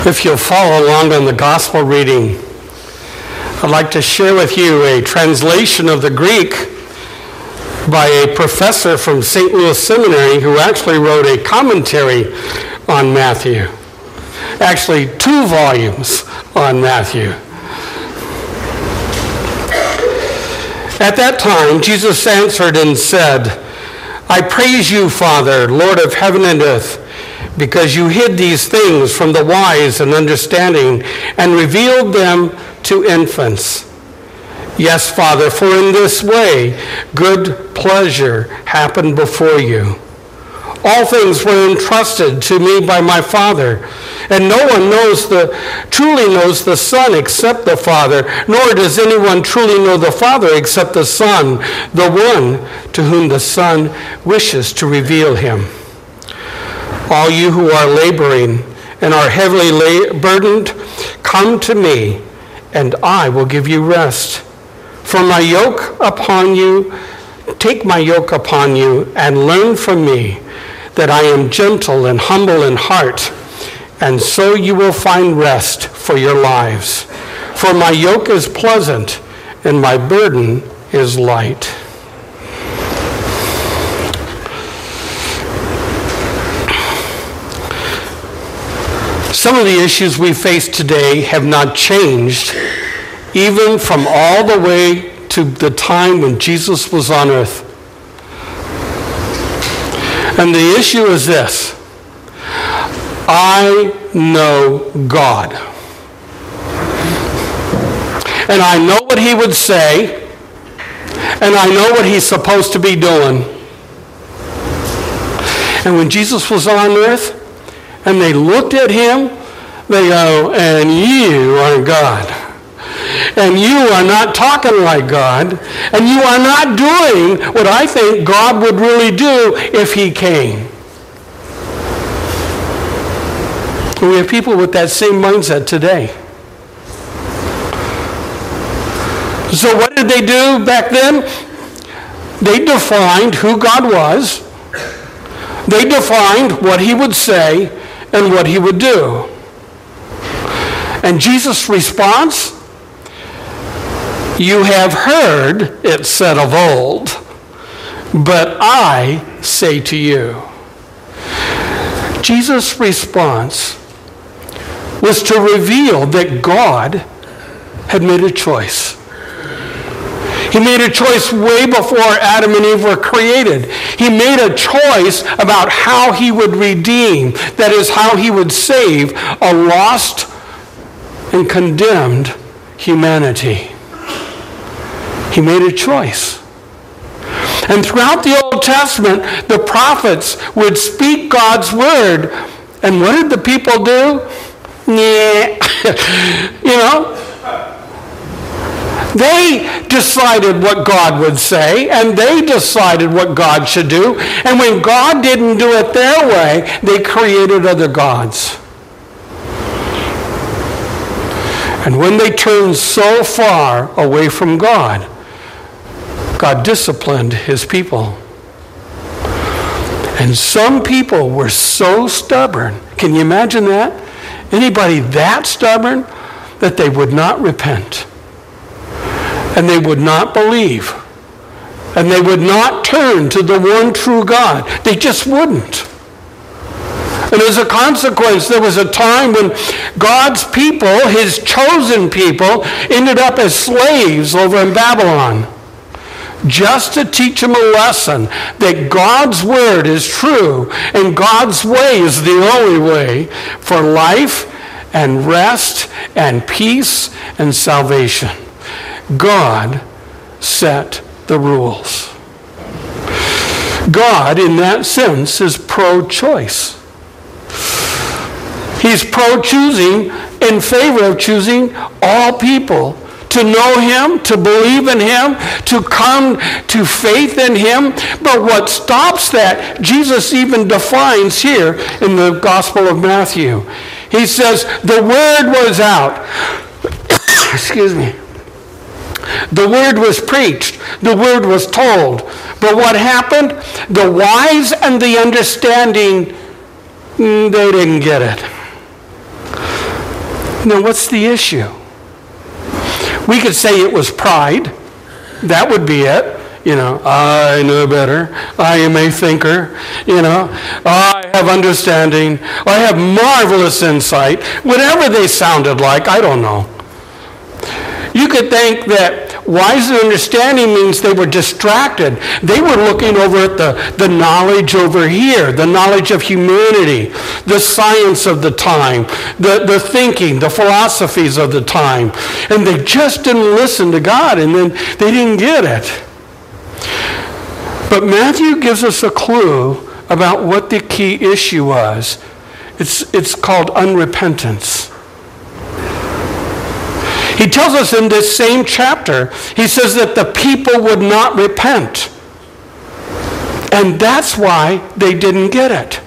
If you'll follow along on the gospel reading, I'd like to share with you a translation of the Greek by a professor from St. Louis Seminary who actually wrote a commentary on Matthew. Actually, 2 volumes on Matthew. At that time, Jesus answered and said, "I praise you, Father, Lord of heaven and earth, because you hid these things from the wise and understanding and revealed them to infants. Yes, Father, for in this way good pleasure happened before you. All things were entrusted to me by my Father, and no one truly knows the Son except the Father, nor does anyone truly know the Father except the Son, the one to whom the Son wishes to reveal him. All you who are laboring and are heavily burdened, come to me, and I will give you rest. Take my yoke upon you, and learn from me, that I am gentle and humble in heart, and so you will find rest for your lives. For my yoke is pleasant, and my burden is light." Some of the issues we face today have not changed, even from all the way to the time when Jesus was on earth. And the issue is this: I know God. And I know what he would say, and I know what he's supposed to be doing. And when Jesus was on earth, and they looked at him, they go, "And you are God. And you are not talking like God. And you are not doing what I think God would really do if he came." And we have people with that same mindset today. So what did they do back then? They defined who God was. They defined what he would say and what he would do. And Jesus' response: "You have heard it said of old, but I say to you." Jesus' response was to reveal that God had made a choice. He made a choice way before Adam and Eve were created. He made a choice about how he would redeem, that is, how he would save a lost and condemned humanity. He made a choice. And throughout the Old Testament, the prophets would speak God's word. And what did the people do? They decided what God would say, and they decided what God should do. And when God didn't do it their way, they created other gods. And when they turned so far away from God, God disciplined his people. And some people were so stubborn. Can you imagine that? Anybody that stubborn? That they would not repent. And they would not believe. And they would not turn to the one true God. They just wouldn't. And as a consequence, there was a time when God's people, his chosen people, ended up as slaves over in Babylon. Just to teach them a lesson that God's word is true and God's way is the only way for life and rest and peace and salvation. God set the rules. God, in that sense, is pro-choice. He's pro-choosing in favor of choosing all people to know him, to believe in him, to come to faith in him. But what stops that, Jesus even defines here in the Gospel of Matthew. He says, the word was out. Excuse me. The word was preached. The word was told. But what happened? The wise and the understanding, they didn't get it. Now, what's the issue? We could say it was pride. That would be it. I know better. I am a thinker. I have understanding. I have marvelous insight. Whatever they sounded like, I don't know. You could think that wise and understanding means they were distracted. They were looking over at the knowledge over here, the knowledge of humanity, the science of the time, the thinking, the philosophies of the time. And they just didn't listen to God, and then they didn't get it. But Matthew gives us a clue about what the key issue was. It's called unrepentance. He tells us in this same chapter, he says that the people would not repent. And that's why they didn't get it.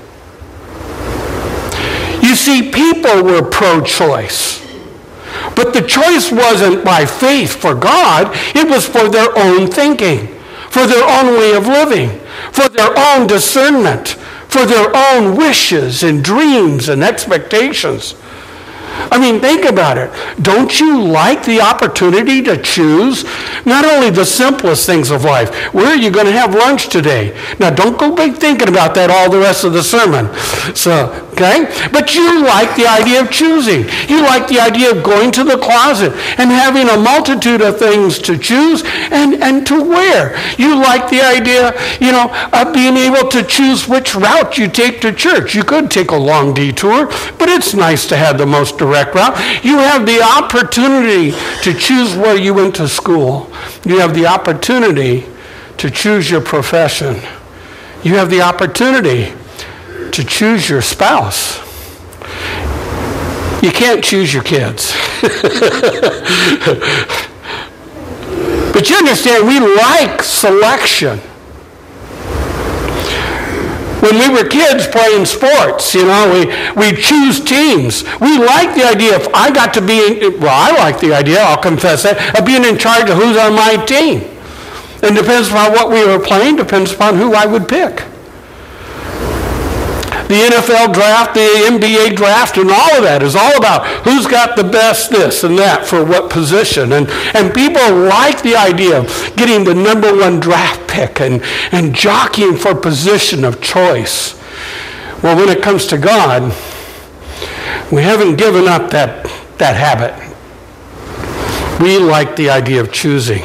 You see, people were pro-choice. But the choice wasn't by faith for God. It was for their own thinking, for their own way of living, for their own discernment, for their own wishes and dreams and expectations. I mean, think about it. Don't you like the opportunity to choose not only the simplest things of life? Where are you going to have lunch today? Now, don't go big thinking about that all the rest of the sermon. Okay? But you like the idea of choosing. You like the idea of going to the closet and having a multitude of things to choose and to wear. You like the idea, of being able to choose which route you take to church. You could take a long detour, but it's nice to have the most direct route. You have the opportunity to choose where you went to school. You have the opportunity to choose your profession. You have the opportunity to choose your spouse. You can't choose your kids. But you understand, we like selection. When we were kids playing sports, we choose teams. We like the idea of I like the idea, I'll confess that, of being in charge of who's on my team. It depends upon what we were playing, depends upon who I would pick. The NFL draft, the NBA draft, and all of that is all about who's got the best this and that for what position. And people like the idea of getting the number one draft pick and jockeying for position of choice. Well, when it comes to God, we haven't given up that habit. We like the idea of choosing.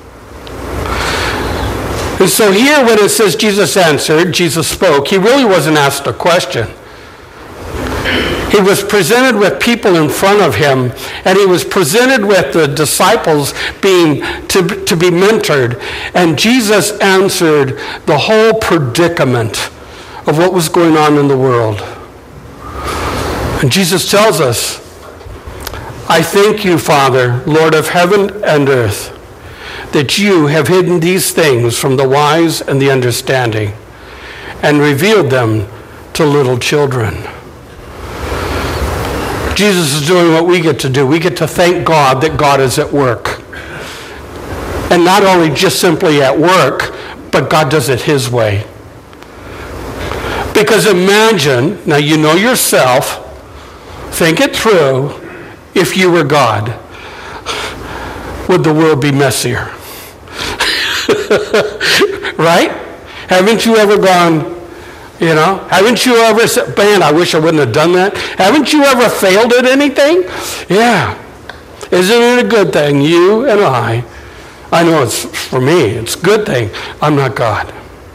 And so here when it says Jesus answered, Jesus spoke, he really wasn't asked a question. He was presented with people in front of him, and he was presented with the disciples being to be mentored. And Jesus answered the whole predicament of what was going on in the world. And Jesus tells us, I thank you, Father, Lord of heaven and earth, that you have hidden these things from the wise and the understanding and revealed them to little children. Jesus is doing what we get to do. We get to thank God that God is at work. And not only just simply at work, but God does it his way. Because imagine, now you know yourself, think it through, if you were God, would the world be messier? Right? Haven't you ever gone, haven't you ever said, man, I wish I wouldn't have done that? Haven't you ever failed at anything? Yeah. Isn't it a good thing? You and I know it's, for me, it's a good thing I'm not God.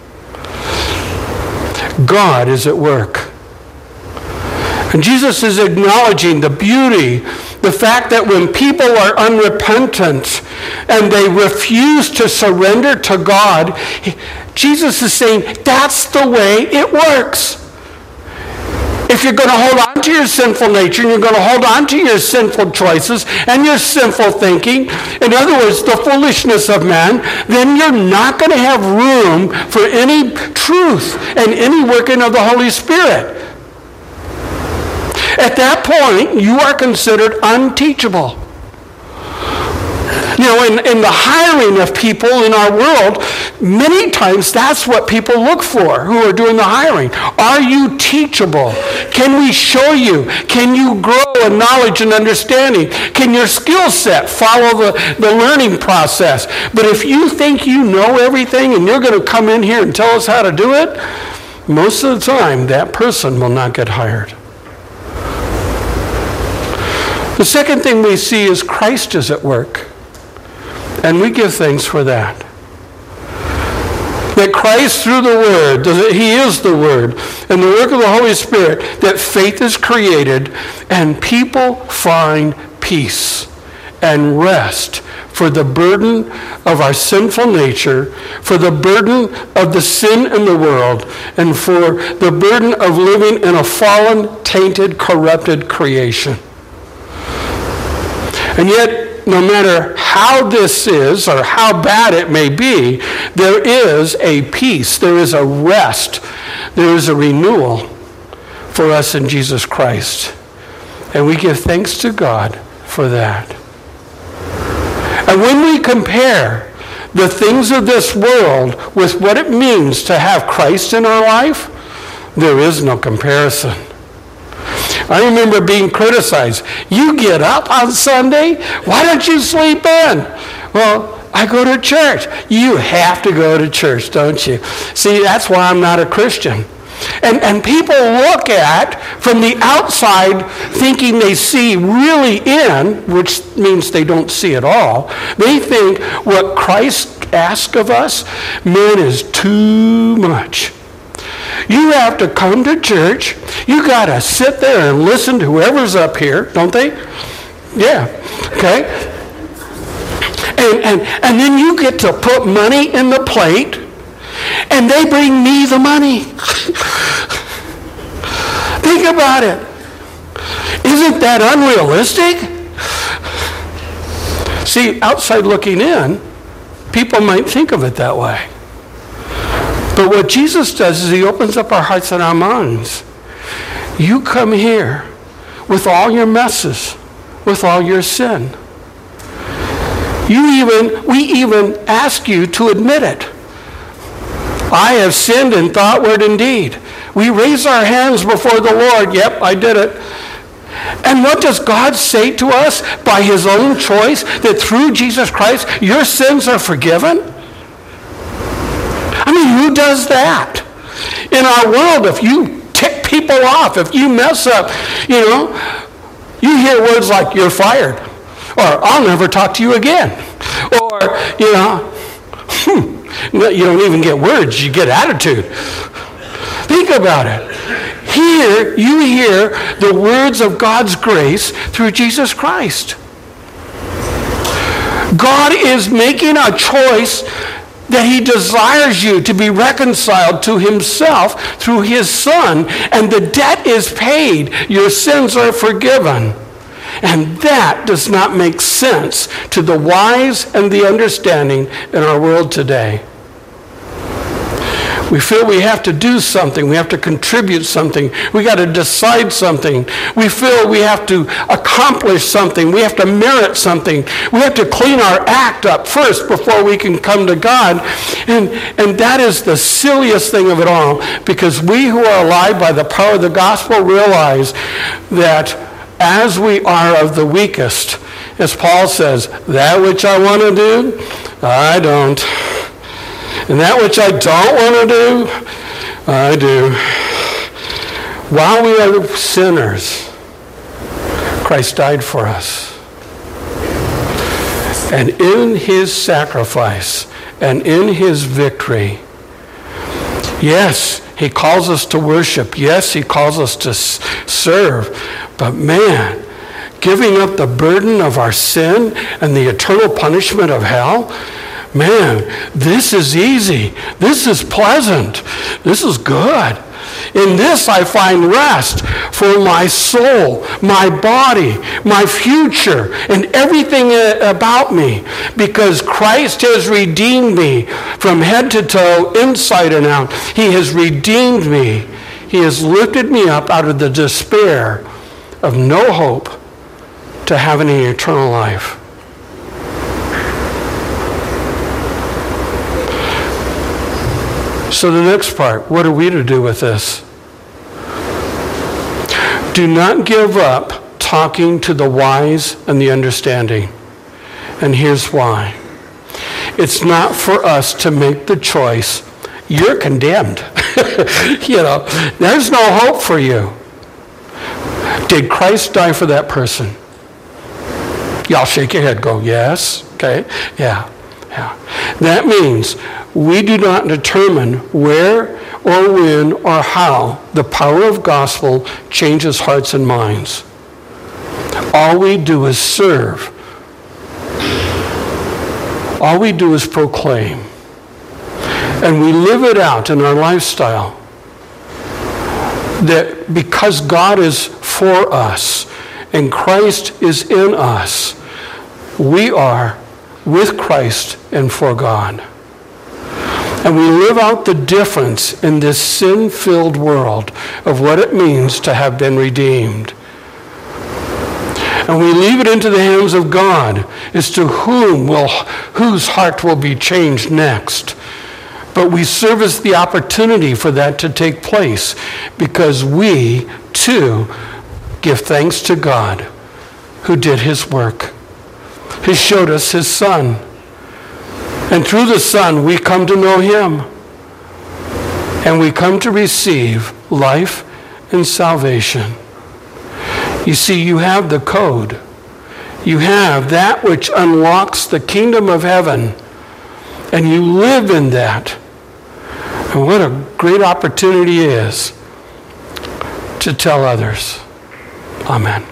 God is at work. And Jesus is acknowledging the beauty, the fact that when people are unrepentant and they refuse to surrender to God, Jesus is saying that's the way it works. If you're going to hold on to your sinful nature and you're going to hold on to your sinful choices and your sinful thinking, in other words, the foolishness of man, then you're not going to have room for any truth and any working of the Holy Spirit. At that point, you are considered unteachable. In the hiring of people in our world, many times that's what people look for who are doing the hiring. Are you teachable? Can we show you? Can you grow in knowledge and understanding? Can your skill set follow the learning process? But if you think you know everything and you're going to come in here and tell us how to do it, most of the time that person will not get hired. The second thing we see is Christ is at work. And we give thanks for that. That Christ through the Word, He is the Word, and the work of the Holy Spirit, that faith is created and people find peace and rest for the burden of our sinful nature, for the burden of the sin in the world, and for the burden of living in a fallen, tainted, corrupted creation. And yet, no matter how this is or how bad it may be, there is a peace, there is a rest, there is a renewal for us in Jesus Christ. And we give thanks to God for that. And when we compare the things of this world with what it means to have Christ in our life, there is no comparison. I remember being criticized. You get up on Sunday? Why don't you sleep in? Well, I go to church. You have to go to church, don't you? See, that's why I'm not a Christian. And people look at, from the outside, thinking they see really in, which means they don't see at all. They think what Christ asks of us, man, is too much. You have to come to church. You got to sit there and listen to whoever's up here, don't they? Yeah, okay. And then you get to put money in the plate, and they bring me the money. Think about it. Isn't that unrealistic? See, outside looking in, people might think of it that way. But what Jesus does is he opens up our hearts and our minds. You come here with all your messes, with all your sin. We even ask you to admit it. I have sinned in thought, word, and deed. We raise our hands before the Lord. Yep, I did it. And what does God say to us by his own choice? That through Jesus Christ, your sins are forgiven? I mean, who does that? In our world, if you tick people off, if you mess up, you hear words like, you're fired. Or, I'll never talk to you again. Or, you don't even get words, you get attitude. Think about it. Here, you hear the words of God's grace through Jesus Christ. God is making a choice that he desires you to be reconciled to himself through his Son, and the debt is paid. Your sins are forgiven. And that does not make sense to the wise and the understanding in our world today. We feel we have to do something. We have to contribute something. We got to decide something. We feel we have to accomplish something. We have to merit something. We have to clean our act up first before we can come to God. And that is the silliest thing of it all, because we who are alive by the power of the gospel realize that as we are of the weakest, as Paul says, that which I want to do, I don't. And that which I don't want to do, I do. While we are sinners, Christ died for us. And in his sacrifice and in his victory, yes, he calls us to worship. Yes, he calls us to serve. But man, giving up the burden of our sin and the eternal punishment of hell, man, this is easy. This is pleasant. This is good. In this I find rest for my soul, my body, my future, and everything about me, because Christ has redeemed me from head to toe, inside and out. He has redeemed me. He has lifted me up out of the despair of no hope to having an eternal life. So the next part, what are we to do with this? Do not give up talking to the wise and the understanding. And here's why. It's not for us to make the choice. You're condemned. There's no hope for you. Did Christ die for that person? Y'all shake your head, go, yes. Okay, yeah. That means we do not determine where or when or how the power of gospel changes hearts and minds. All we do is serve. All we do is proclaim. And we live it out in our lifestyle. That because God is for us and Christ is in us, we are with Christ and for God. And we live out the difference in this sin-filled world of what it means to have been redeemed. And we leave it into the hands of God as to whose heart will be changed next. But we service the opportunity for that to take place because we, too, give thanks to God who did his work. He showed us his Son. And through the Son, we come to know him. And we come to receive life and salvation. You see, you have the code. You have that which unlocks the kingdom of heaven. And you live in that. And what a great opportunity it is to tell others. Amen.